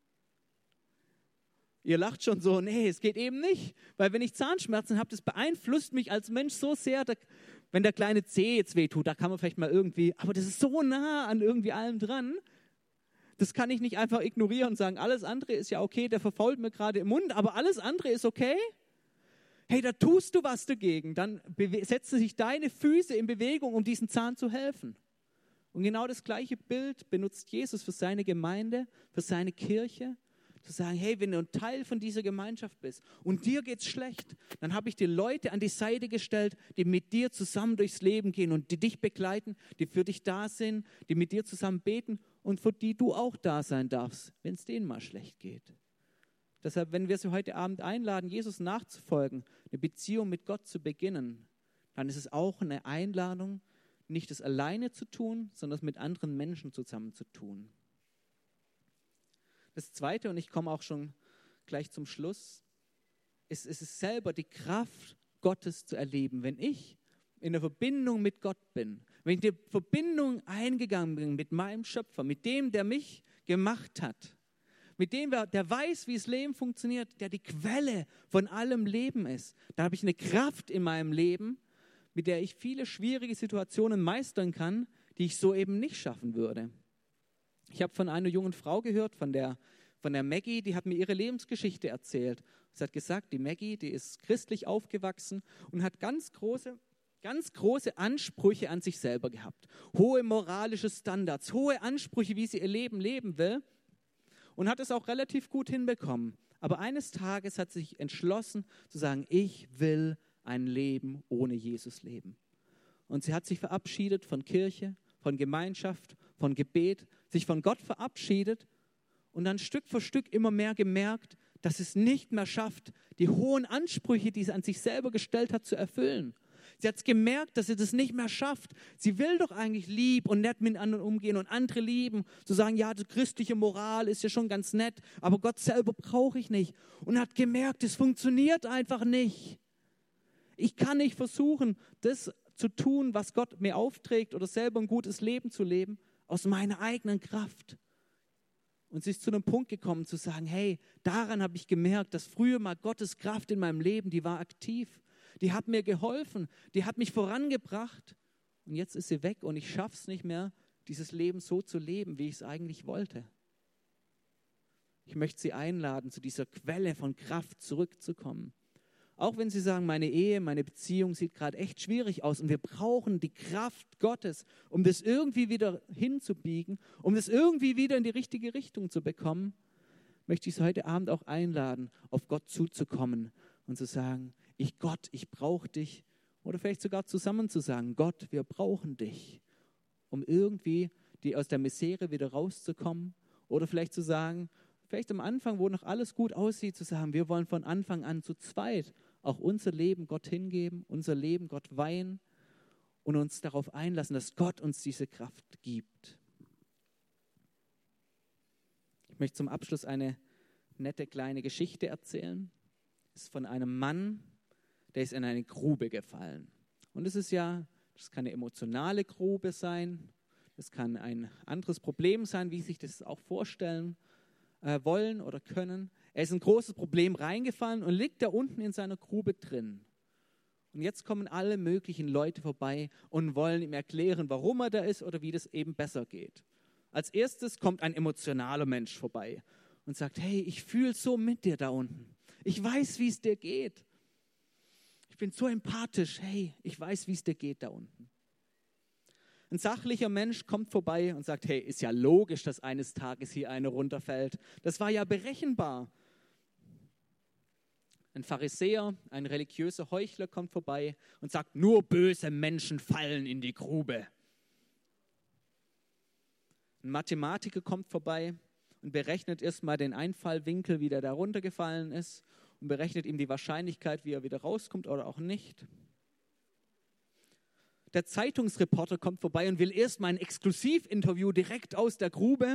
Ihr lacht schon so, nee, es geht eben nicht, weil wenn ich Zahnschmerzen habe, das beeinflusst mich als Mensch so sehr, wenn der kleine Zeh jetzt wehtut, da kann man vielleicht mal irgendwie, aber das ist so nah an irgendwie allem dran, das kann ich nicht einfach ignorieren und sagen, alles andere ist ja okay, der verfault mir gerade im Mund, aber alles andere ist okay. Hey, da tust du was dagegen, dann setzen sich deine Füße in Bewegung, um diesen Zahn zu helfen. Und genau das gleiche Bild benutzt Jesus für seine Gemeinde, für seine Kirche, zu sagen, hey, wenn du ein Teil von dieser Gemeinschaft bist und dir geht's schlecht, dann habe ich dir Leute an die Seite gestellt, die mit dir zusammen durchs Leben gehen und die dich begleiten, die für dich da sind, die mit dir zusammen beten und für die du auch da sein darfst, wenn es denen mal schlecht geht. Deshalb, wenn wir sie heute Abend einladen, Jesus nachzufolgen, eine Beziehung mit Gott zu beginnen, dann ist es auch eine Einladung, nicht das alleine zu tun, sondern es mit anderen Menschen zusammen zu tun. Das Zweite, und ich komme auch schon gleich zum Schluss, ist selber die Kraft Gottes zu erleben. Wenn ich in der Verbindung mit Gott bin, wenn ich in die Verbindung eingegangen bin mit meinem Schöpfer, mit dem, der mich gemacht hat, mit dem, der weiß, wie das Leben funktioniert, der die Quelle von allem Leben ist, da habe ich eine Kraft in meinem Leben, mit der ich viele schwierige Situationen meistern kann, die ich so eben nicht schaffen würde. Ich habe von einer jungen Frau gehört, von der Maggie, die hat mir ihre Lebensgeschichte erzählt. Sie hat gesagt, die Maggie, die ist christlich aufgewachsen und hat ganz große Ansprüche an sich selber gehabt. Hohe moralische Standards, hohe Ansprüche, wie sie ihr Leben leben will, und hat es auch relativ gut hinbekommen. Aber eines Tages hat sie sich entschlossen zu sagen, ich will ein Leben ohne Jesus leben. Und sie hat sich verabschiedet von Kirche, von Gemeinschaft, von Gebet, sich von Gott verabschiedet und dann Stück für Stück immer mehr gemerkt, dass es nicht mehr schafft, die hohen Ansprüche, die sie an sich selber gestellt hat, zu erfüllen. Sie hat gemerkt, dass sie das nicht mehr schafft. Sie will doch eigentlich lieb und nett mit anderen umgehen und andere lieben. Zu sagen, ja, die christliche Moral ist ja schon ganz nett, aber Gott selber brauche ich nicht. Und hat gemerkt, es funktioniert einfach nicht. Ich kann nicht versuchen, das zu tun, was Gott mir aufträgt oder selber ein gutes Leben zu leben, aus meiner eigenen Kraft. Und sie ist zu einem Punkt gekommen, zu sagen, hey, daran habe ich gemerkt, dass früher mal Gottes Kraft in meinem Leben, die war aktiv. Die hat mir geholfen, die hat mich vorangebracht. Und jetzt ist sie weg und ich schaffe es nicht mehr, dieses Leben so zu leben, wie ich es eigentlich wollte. Ich möchte Sie einladen, zu dieser Quelle von Kraft zurückzukommen. Auch wenn Sie sagen, meine Ehe, meine Beziehung sieht gerade echt schwierig aus und wir brauchen die Kraft Gottes, um das irgendwie wieder hinzubiegen, um das irgendwie wieder in die richtige Richtung zu bekommen, möchte ich Sie heute Abend auch einladen, auf Gott zuzukommen und zu sagen, Gott, ich brauche dich. Oder vielleicht sogar zusammen zu sagen, Gott, wir brauchen dich, um irgendwie aus der Misere wieder rauszukommen. Oder vielleicht zu sagen, vielleicht am Anfang, wo noch alles gut aussieht, zu sagen, wir wollen von Anfang an zu zweit auch unser Leben Gott hingeben, unser Leben Gott weihen und uns darauf einlassen, dass Gott uns diese Kraft gibt. Ich möchte zum Abschluss eine nette kleine Geschichte erzählen. Es ist von einem Mann, der ist in eine Grube gefallen. Und das kann eine emotionale Grube sein, das kann ein anderes Problem sein, wie Sie sich das auch vorstellen wollen oder können. Er ist in ein großes Problem reingefallen und liegt da unten in seiner Grube drin. Und jetzt kommen alle möglichen Leute vorbei und wollen ihm erklären, warum er da ist oder wie das eben besser geht. Als erstes kommt ein emotionaler Mensch vorbei und sagt, hey, ich fühle so mit dir da unten. Ich weiß, wie es dir geht. Ich bin so empathisch. Hey, ich weiß, wie es dir geht da unten. Ein sachlicher Mensch kommt vorbei und sagt, hey, ist ja logisch, dass eines Tages hier einer runterfällt. Das war ja berechenbar. Ein Pharisäer, ein religiöser Heuchler kommt vorbei und sagt, nur böse Menschen fallen in die Grube. Ein Mathematiker kommt vorbei und berechnet erstmal den Einfallwinkel, wie der da runtergefallen ist und berechnet ihm die Wahrscheinlichkeit, wie er wieder rauskommt oder auch nicht. Der Zeitungsreporter kommt vorbei und will erst mal ein Exklusivinterview direkt aus der Grube.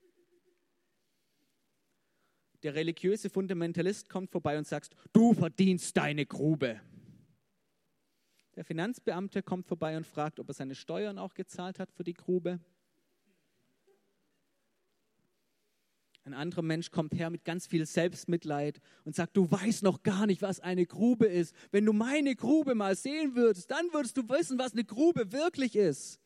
Der religiöse Fundamentalist kommt vorbei und sagt, du verdienst deine Grube. Der Finanzbeamte kommt vorbei und fragt, ob er seine Steuern auch gezahlt hat für die Grube. Ein anderer Mensch kommt her mit ganz viel Selbstmitleid und sagt, du weißt noch gar nicht, was eine Grube ist. Wenn du meine Grube mal sehen würdest, dann würdest du wissen, was eine Grube wirklich ist.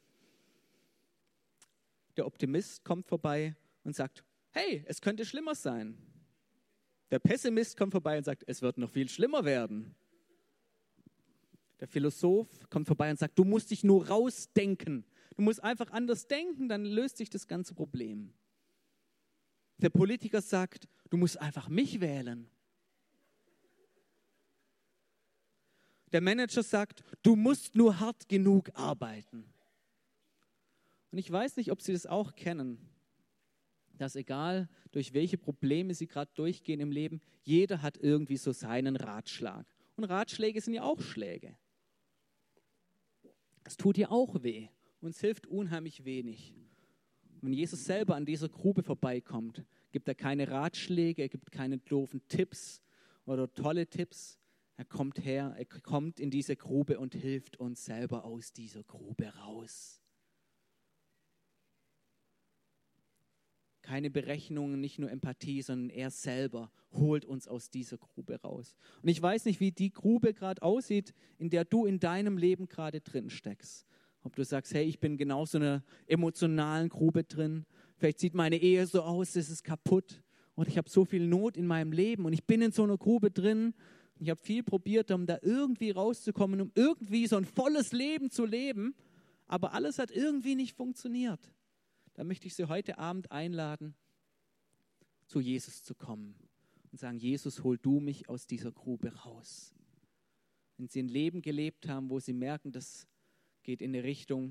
Der Optimist kommt vorbei und sagt, hey, es könnte schlimmer sein. Der Pessimist kommt vorbei und sagt, es wird noch viel schlimmer werden. Der Philosoph kommt vorbei und sagt, du musst dich nur rausdenken. Du musst einfach anders denken, dann löst sich das ganze Problem. Der Politiker sagt, du musst einfach mich wählen. Der Manager sagt, du musst nur hart genug arbeiten. Und ich weiß nicht, ob Sie das auch kennen, dass egal durch welche Probleme Sie gerade durchgehen im Leben, jeder hat irgendwie so seinen Ratschlag. Und Ratschläge sind ja auch Schläge. Es tut ja auch weh und es hilft unheimlich wenig. Wenn Jesus selber an dieser Grube vorbeikommt, gibt er keine Ratschläge, er gibt keine doofen Tipps oder tolle Tipps. Er kommt her, er kommt in diese Grube und hilft uns selber aus dieser Grube raus. Keine Berechnungen, nicht nur Empathie, sondern er selber holt uns aus dieser Grube raus. Und ich weiß nicht, wie die Grube gerade aussieht, in der du in deinem Leben gerade drin steckst. Ob du sagst, hey, ich bin genau so in einer emotionalen Grube drin. Vielleicht sieht meine Ehe so aus, es ist kaputt. Oder ich habe so viel Not in meinem Leben und ich bin in so einer Grube drin. Und ich habe viel probiert, um da irgendwie rauszukommen, um irgendwie so ein volles Leben zu leben. Aber alles hat irgendwie nicht funktioniert. Da möchte ich Sie heute Abend einladen, zu Jesus zu kommen und sagen, Jesus, hol du mich aus dieser Grube raus. Wenn Sie ein Leben gelebt haben, wo Sie merken, das geht in eine Richtung,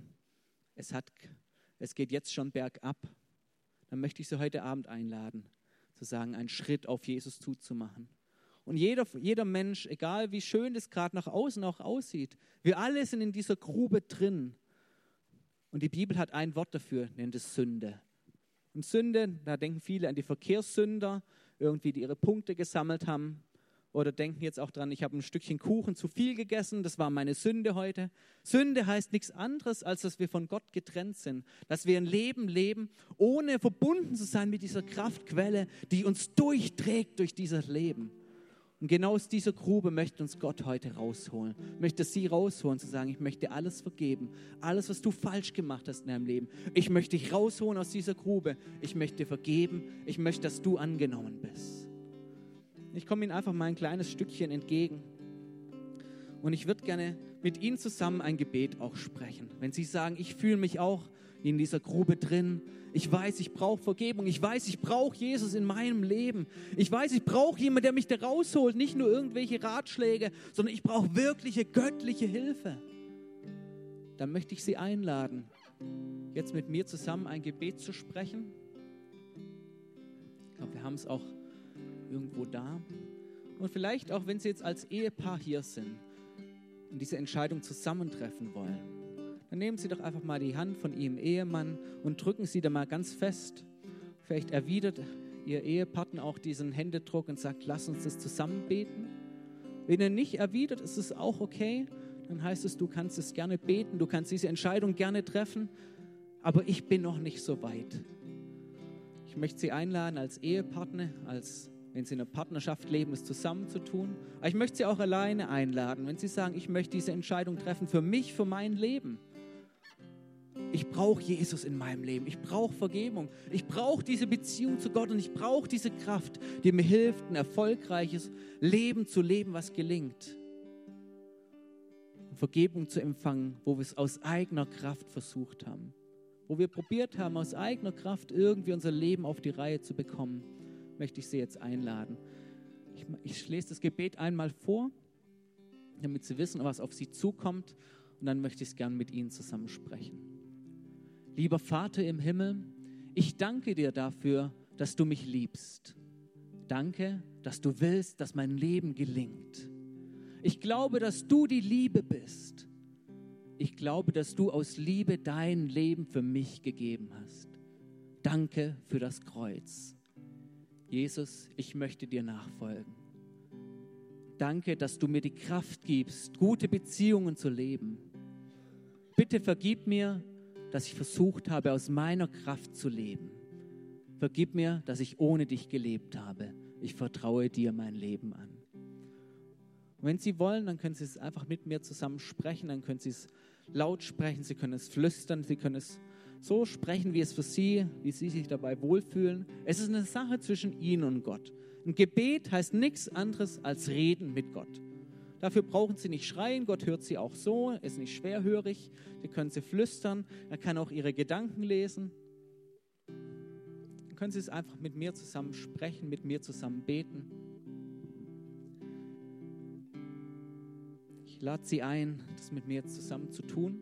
es geht jetzt schon bergab, dann möchte ich Sie heute Abend einladen, zu sagen, einen Schritt auf Jesus zuzumachen. Und jeder Mensch, egal wie schön das gerade nach außen auch aussieht, wir alle sind in dieser Grube drin. Und die Bibel hat ein Wort dafür, nennt es Sünde. Und Sünde, da denken viele an die Verkehrssünder, irgendwie, die ihre Punkte gesammelt haben. Oder denken jetzt auch dran, ich habe ein Stückchen Kuchen zu viel gegessen, das war meine Sünde heute. Sünde heißt nichts anderes, als dass wir von Gott getrennt sind. Dass wir ein Leben leben, ohne verbunden zu sein mit dieser Kraftquelle, die uns durchträgt durch dieses Leben. Und genau aus dieser Grube möchte uns Gott heute rausholen. Möchte Sie rausholen, zu sagen, ich möchte alles vergeben. Alles, was du falsch gemacht hast in deinem Leben. Ich möchte dich rausholen aus dieser Grube. Ich möchte dir vergeben. Ich möchte, dass du angenommen bist. Ich komme Ihnen einfach mal ein kleines Stückchen entgegen. Und ich würde gerne mit Ihnen zusammen ein Gebet auch sprechen. Wenn Sie sagen, ich fühle mich auch in dieser Grube drin. Ich weiß, ich brauche Vergebung. Ich weiß, ich brauche Jesus in meinem Leben. Ich weiß, ich brauche jemanden, der mich da rausholt. Nicht nur irgendwelche Ratschläge, sondern ich brauche wirkliche göttliche Hilfe. Dann möchte ich Sie einladen, jetzt mit mir zusammen ein Gebet zu sprechen. Ich glaube, wir haben es auch irgendwo da. Und vielleicht auch, wenn Sie jetzt als Ehepaar hier sind und diese Entscheidung zusammentreffen wollen, dann nehmen Sie doch einfach mal die Hand von Ihrem Ehemann und drücken Sie da mal ganz fest. Vielleicht erwidert Ihr Ehepartner auch diesen Händedruck und sagt, lass uns das zusammen beten. Wenn er nicht erwidert, ist es auch okay. Dann heißt es, du kannst es gerne beten, du kannst diese Entscheidung gerne treffen, aber ich bin noch nicht so weit. Ich möchte Sie einladen als Ehepartner, wenn Sie in einer Partnerschaft leben, es zusammen zu tun. Aber ich möchte Sie auch alleine einladen, wenn Sie sagen, ich möchte diese Entscheidung treffen für mich, für mein Leben. Ich brauche Jesus in meinem Leben. Ich brauche Vergebung. Ich brauche diese Beziehung zu Gott und ich brauche diese Kraft, die mir hilft, ein erfolgreiches Leben zu leben, was gelingt. Vergebung zu empfangen, wo wir es aus eigener Kraft versucht haben. Wo wir probiert haben, aus eigener Kraft irgendwie unser Leben auf die Reihe zu bekommen, möchte ich Sie jetzt einladen. Ich lese das Gebet einmal vor, damit Sie wissen, was auf Sie zukommt. Und dann möchte ich es gern mit Ihnen zusammen sprechen. Lieber Vater im Himmel, ich danke dir dafür, dass du mich liebst. Danke, dass du willst, dass mein Leben gelingt. Ich glaube, dass du die Liebe bist. Ich glaube, dass du aus Liebe dein Leben für mich gegeben hast. Danke für das Kreuz. Jesus, ich möchte dir nachfolgen. Danke, dass du mir die Kraft gibst, gute Beziehungen zu leben. Bitte vergib mir, dass ich versucht habe, aus meiner Kraft zu leben. Vergib mir, dass ich ohne dich gelebt habe. Ich vertraue dir mein Leben an. Und wenn Sie wollen, dann können Sie es einfach mit mir zusammen sprechen, dann können Sie es laut sprechen, Sie können es flüstern, Sie können es so sprechen, wie es für Sie, wie Sie sich dabei wohlfühlen. Es ist eine Sache zwischen Ihnen und Gott. Ein Gebet heißt nichts anderes als Reden mit Gott. Dafür brauchen Sie nicht schreien, Gott hört Sie auch so, er ist nicht schwerhörig, Sie können Sie flüstern, er kann auch Ihre Gedanken lesen. Dann können Sie es einfach mit mir zusammen sprechen, mit mir zusammen beten. Ich lade Sie ein, das mit mir jetzt zusammen zu tun.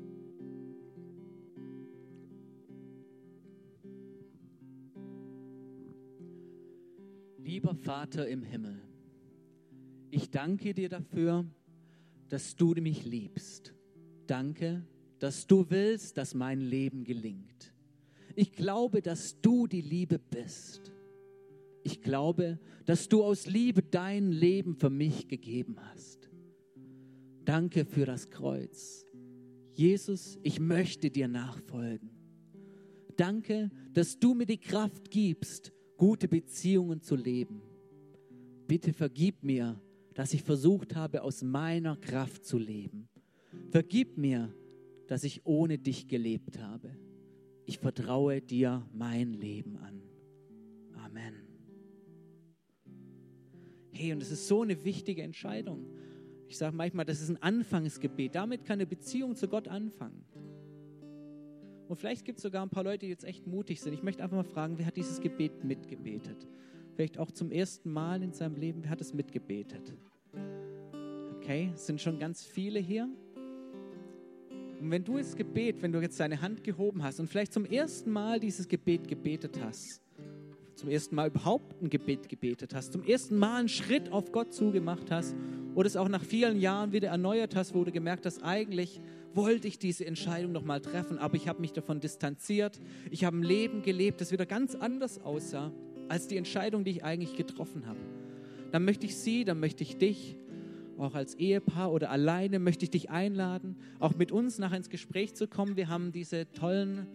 Lieber Vater im Himmel, ich danke dir dafür, dass du mich liebst. Danke, dass du willst, dass mein Leben gelingt. Ich glaube, dass du die Liebe bist. Ich glaube, dass du aus Liebe dein Leben für mich gegeben hast. Danke für das Kreuz. Jesus, ich möchte dir nachfolgen. Danke, dass du mir die Kraft gibst, gute Beziehungen zu leben. Bitte vergib mir, dass ich versucht habe, aus meiner Kraft zu leben. Vergib mir, dass ich ohne dich gelebt habe. Ich vertraue dir mein Leben an. Amen. Hey, und das ist so eine wichtige Entscheidung. Ich sage manchmal, das ist ein Anfangsgebet. Damit kann eine Beziehung zu Gott anfangen. Und vielleicht gibt es sogar ein paar Leute, die jetzt echt mutig sind. Ich möchte einfach mal fragen, wer hat dieses Gebet mitgebetet? Vielleicht auch zum ersten Mal in seinem Leben, wer hat es mitgebetet? Okay, es sind schon ganz viele hier. Und wenn du das Gebet, wenn du jetzt deine Hand gehoben hast und vielleicht zum ersten Mal dieses Gebet gebetet hast, zum ersten Mal überhaupt ein Gebet gebetet hast, zum ersten Mal einen Schritt auf Gott zugemacht hast oder es auch nach vielen Jahren wieder erneuert hast, wo du gemerkt hast, eigentlich wollte ich diese Entscheidung noch mal treffen, aber ich habe mich davon distanziert. Ich habe ein Leben gelebt, das wieder ganz anders aussah, als die Entscheidung, die ich eigentlich getroffen habe. Dann möchte ich Sie, dann möchte ich dich, auch als Ehepaar oder alleine, möchte ich dich einladen, auch mit uns nachher ins Gespräch zu kommen. Wir haben diese tollen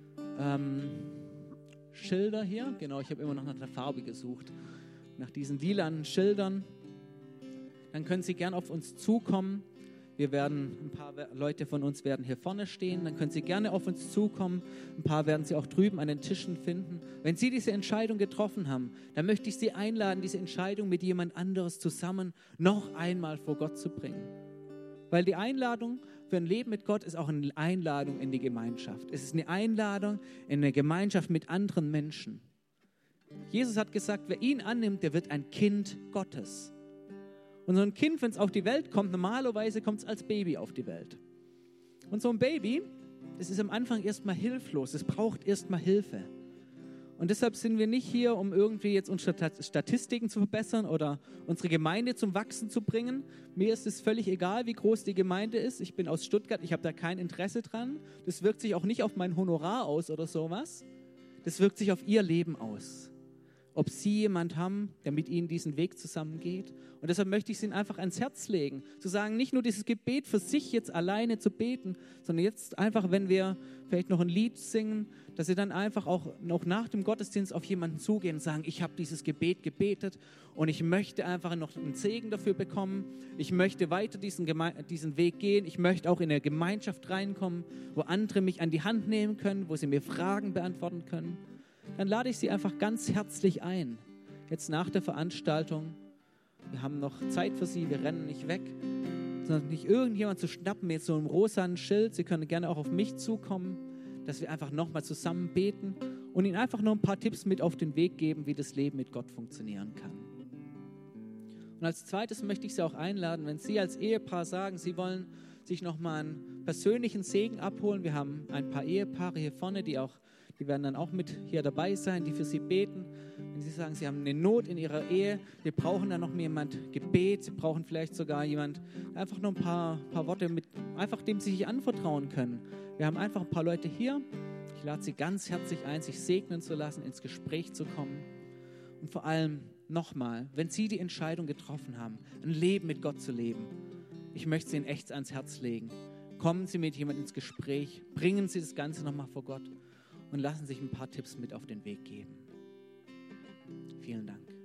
Schilder hier. Genau, ich habe immer noch nach der Farbe gesucht. Nach diesen lilanen Schildern. Dann können Sie gern auf uns zukommen. Ein paar Leute von uns werden hier vorne stehen. Dann können Sie gerne auf uns zukommen. Ein paar werden Sie auch drüben an den Tischen finden. Wenn Sie diese Entscheidung getroffen haben, dann möchte ich Sie einladen, diese Entscheidung mit jemand anderes zusammen noch einmal vor Gott zu bringen. Weil die Einladung für ein Leben mit Gott ist auch eine Einladung in die Gemeinschaft. Es ist eine Einladung in eine Gemeinschaft mit anderen Menschen. Jesus hat gesagt, wer ihn annimmt, der wird ein Kind Gottes. Und so ein Kind, wenn es auf die Welt kommt, normalerweise kommt es als Baby auf die Welt. Und so ein Baby, das ist am Anfang erstmal hilflos, es braucht erstmal Hilfe. Und deshalb sind wir nicht hier, um irgendwie jetzt unsere Statistiken zu verbessern oder unsere Gemeinde zum Wachsen zu bringen. Mir ist es völlig egal, wie groß die Gemeinde ist. Ich bin aus Stuttgart, ich habe da kein Interesse dran. Das wirkt sich auch nicht auf mein Honorar aus oder sowas. Das wirkt sich auf Ihr Leben aus. Ob Sie jemand haben, der mit Ihnen diesen Weg zusammengeht. Und deshalb möchte ich es Ihnen einfach ans Herz legen, zu sagen, nicht nur dieses Gebet für sich jetzt alleine zu beten, sondern jetzt einfach, wenn wir vielleicht noch ein Lied singen, dass Sie dann einfach auch noch nach dem Gottesdienst auf jemanden zugehen und sagen, ich habe dieses Gebet gebetet und ich möchte einfach noch einen Segen dafür bekommen. Ich möchte weiter diesen Weg gehen. Ich möchte auch in eine Gemeinschaft reinkommen, wo andere mich an die Hand nehmen können, wo sie mir Fragen beantworten können. Dann lade ich Sie einfach ganz herzlich ein, jetzt nach der Veranstaltung. Wir haben noch Zeit für Sie, wir rennen nicht weg, sondern nicht irgendjemand zu schnappen mit so einem rosanen Schild. Sie können gerne auch auf mich zukommen, dass wir einfach nochmal zusammen beten und Ihnen einfach noch ein paar Tipps mit auf den Weg geben, wie das Leben mit Gott funktionieren kann. Und als zweites möchte ich Sie auch einladen, wenn Sie als Ehepaar sagen, Sie wollen sich nochmal einen persönlichen Segen abholen. Wir haben ein paar Ehepaare hier vorne, die auch Die werden dann auch mit hier dabei sein, die für Sie beten. Wenn Sie sagen, Sie haben eine Not in Ihrer Ehe, wir brauchen dann noch jemand Gebet, Sie brauchen vielleicht sogar jemand, einfach nur ein paar Worte, einfach dem Sie sich anvertrauen können. Wir haben einfach ein paar Leute hier. Ich lade Sie ganz herzlich ein, sich segnen zu lassen, ins Gespräch zu kommen. Und vor allem nochmal, wenn Sie die Entscheidung getroffen haben, ein Leben mit Gott zu leben, ich möchte Sie Ihnen echt ans Herz legen. Kommen Sie mit jemandem ins Gespräch, bringen Sie das Ganze nochmal vor Gott und lassen sich ein paar Tipps mit auf den Weg geben. Vielen Dank.